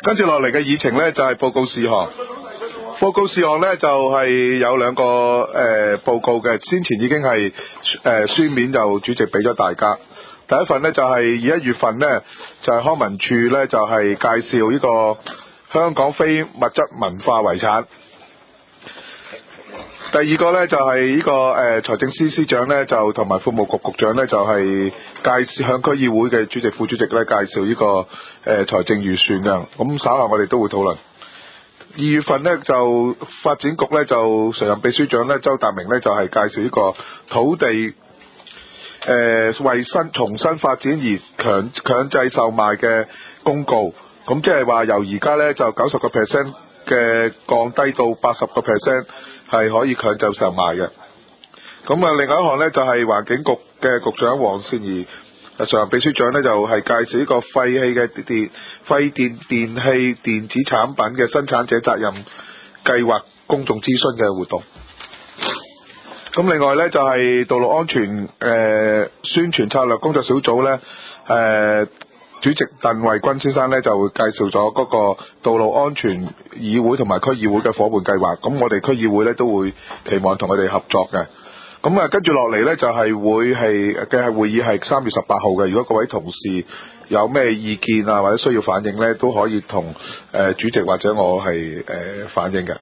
跟住落嚟嘅議程呢，就係報告事項。報告事項呢，就係有兩個報告嘅，先前已經係書面就主席俾咗大家。第一份呢，就係21月份呢，就係康文署呢，就係介紹呢個香港非物質文化遺產。第二個呢，就係呢個財政司司長呢，就同埋服務局局長呢，就係介紹向區議會嘅主席副主席呢，介紹呢個財政預算嘅。咁稍後我哋都會討論。2月份呢，就發展局呢，就常任秘書長呢，周達明呢，就係介紹呢個土地為重新發展而強制售賣嘅公告。咁即係話由而家呢，就90% 嘅降低到80% 係可以強制售賣嘅。咁啊，另外一項呢，就係環境局嘅局長黃善儀常任秘書長呢，就係介紹呢個廢電器電子產品嘅生產者責任計劃公眾諮詢嘅活動。咁另外呢，就係道路安全宣傳策略工作小組呢，主席鄧惠君先生呢，就會介紹咗嗰個道路安全議會同埋區議會嘅伙伴計劃。咁我哋區議會呢，都會期望同佢哋合作嘅。咁啊，跟住落嚟呢，就係會議係3月18號嘅。如果各位同事有咩意見啊或者需要反映呢，都可以同主席或者我係反映嘅。